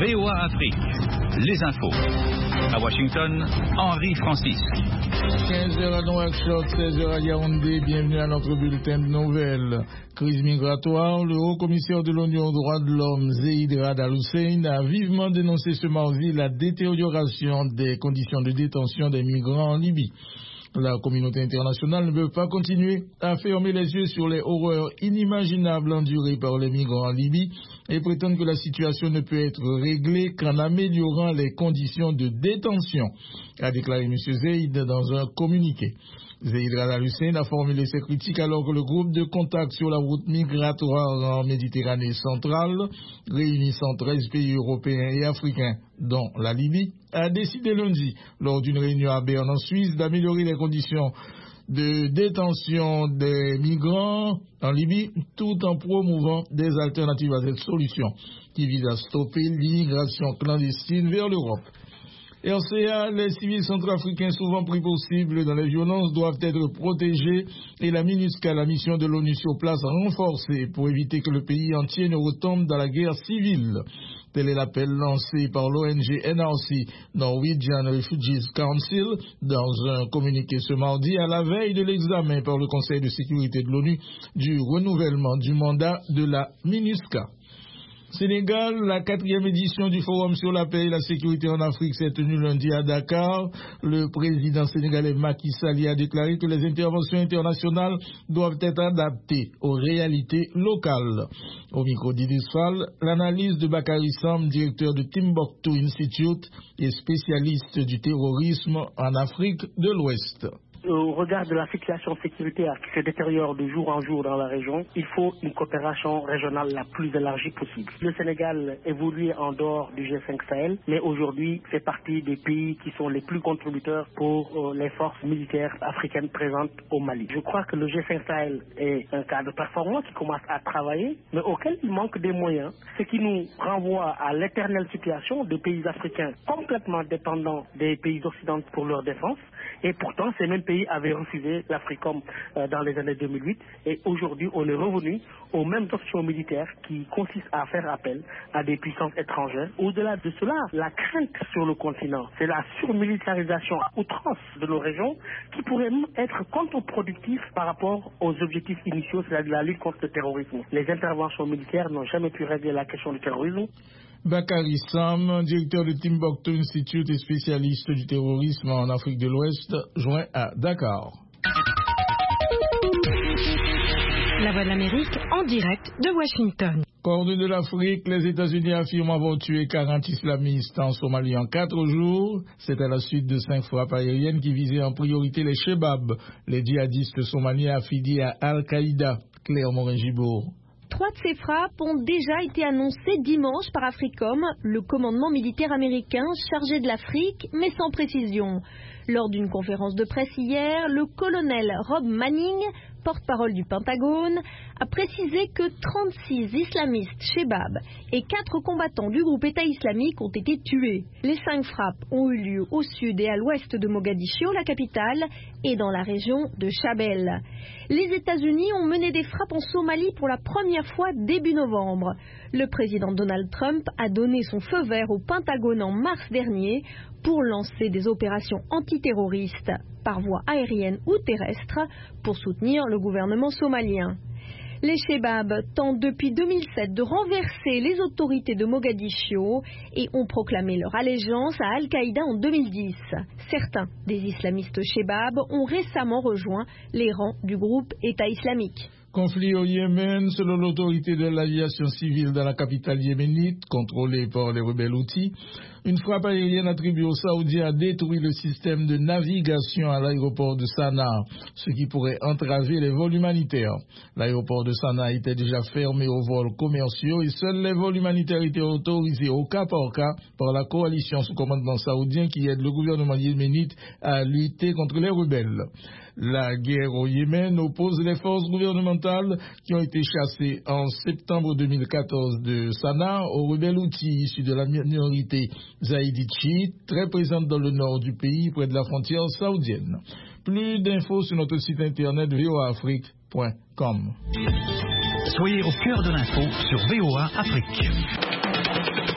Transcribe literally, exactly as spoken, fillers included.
V O A Afrique, les infos. À Washington, Henri Francis. quinze heures à Nouakchott, seize heures à Yaoundé, bienvenue à notre bulletin de nouvelles. Crise migratoire, le haut-commissaire de l'ONU aux droits de l'homme, Zeid Ra'ad Al-Hussein, a vivement dénoncé ce mardi la détérioration des conditions de détention des migrants en Libye. La communauté internationale ne peut pas continuer à fermer les yeux sur les horreurs inimaginables endurées par les migrants en Libye et prétendre que la situation ne peut être réglée qu'en améliorant les conditions de détention, a déclaré M. Zeid dans un communiqué. Zeid Ra'ad Al-Hussein a formulé ses critiques alors que le groupe de contact sur la route migratoire en Méditerranée centrale, réunissant treize pays européens et africains, dont la Libye, a décidé lundi, lors d'une réunion à Berne en Suisse, d'améliorer les conditions de détention des migrants en Libye, tout en promouvant des alternatives à cette solution, qui vise à stopper l'immigration clandestine vers l'Europe. R C A, les civils centrafricains souvent pris pour cible dans les violences doivent être protégés et la MINUSCA, la mission de l'ONU sur place, renforcée pour éviter que le pays entier ne retombe dans la guerre civile. Tel est l'appel lancé par l'O N G N R C, Norwegian Refugees Council, dans un communiqué ce mardi à la veille de l'examen par le Conseil de sécurité de l'ONU du renouvellement du mandat de la MINUSCA. Sénégal, la quatrième édition du Forum sur la paix et la sécurité en Afrique s'est tenue lundi à Dakar. Le président sénégalais Macky Sall a déclaré que les interventions internationales doivent être adaptées aux réalités locales. Au micro d'Idriss Fall, l'analyse de Bakary Sam, directeur de Timbuktu Institute et spécialiste du terrorisme en Afrique de l'Ouest. Au regard de la situation sécuritaire qui se détériore de jour en jour dans la région, il faut une coopération régionale la plus élargie possible. Le Sénégal évolue en dehors du G cinq Sahel, mais aujourd'hui fait partie des pays qui sont les plus contributeurs pour euh, les forces militaires africaines présentes au Mali. Je crois que le G cinq Sahel est un cadre performant qui commence à travailler, mais auquel il manque des moyens, ce qui nous renvoie à l'éternelle situation de pays africains complètement dépendants des pays occidentaux pour leur défense. Et pourtant, ces mêmes pays avaient refusé l'Africom euh, dans les années deux mille huit. Et aujourd'hui, on est revenu aux mêmes options militaires qui consistent à faire appel à des puissances étrangères. Au-delà de cela, la crainte sur le continent, c'est la surmilitarisation à outrance de nos régions qui pourrait être contre-productif par rapport aux objectifs initiaux, c'est-à-dire la lutte contre le terrorisme. Les interventions militaires n'ont jamais pu régler la question du terrorisme. Bakary Sam, directeur de Timbuktu Institute et spécialiste du terrorisme en Afrique de l'Ouest, joint à Dakar. La Voix de l'Amérique en direct de Washington. Corne de l'Afrique, les États-Unis affirment avoir tué quarante islamistes en Somalie en quatre jours. C'est à la suite de cinq frappes aériennes qui visaient en priorité les Chebab, les djihadistes somaliens affiliés à Al-Qaïda. Claire Morin-Gibourg. Trois de ces frappes ont déjà été annoncées dimanche par Africom, le commandement militaire américain chargé de l'Afrique, mais sans précision. Lors d'une conférence de presse hier, le colonel Rob Manning, porte-parole du Pentagone, a précisé que trente-six islamistes Chebab et quatre combattants du groupe État islamique ont été tués. Les cinq frappes ont eu lieu au sud et à l'ouest de Mogadiscio, la capitale, et dans la région de Shabelle. Les États-Unis ont mené des frappes en Somalie pour la première fois début novembre. Le président Donald Trump a donné son feu vert au Pentagone en mars dernier pour lancer des opérations antiterroristes par voie aérienne ou terrestre pour soutenir le gouvernement somalien. Les Chebab tentent depuis deux mille sept de renverser les autorités de Mogadiscio et ont proclamé leur allégeance à Al-Qaïda en deux mille dix. Certains des islamistes Chebab ont récemment rejoint les rangs du groupe État islamique. Conflit au Yémen, selon l'autorité de l'aviation civile dans la capitale yéménite, contrôlée par les rebelles Houthis, une frappe aérienne attribuée aux Saoudiens a détruit le système de navigation à l'aéroport de Sanaa, ce qui pourrait entraver les vols humanitaires. L'aéroport de Sanaa était déjà fermé aux vols commerciaux et seuls les vols humanitaires étaient autorisés au cas par cas par la coalition sous commandement saoudien qui aide le gouvernement yéménite à lutter contre les rebelles. La guerre au Yémen oppose les forces gouvernementales qui ont été chassées en septembre deux mille quatorze de Sanaa aux rebelles Houthis issus de la minorité zaïdite chiite, très présente dans le nord du pays, près de la frontière saoudienne. Plus d'infos sur notre site internet v o a afrique point com. Soyez au cœur de l'info sur V O A Afrique.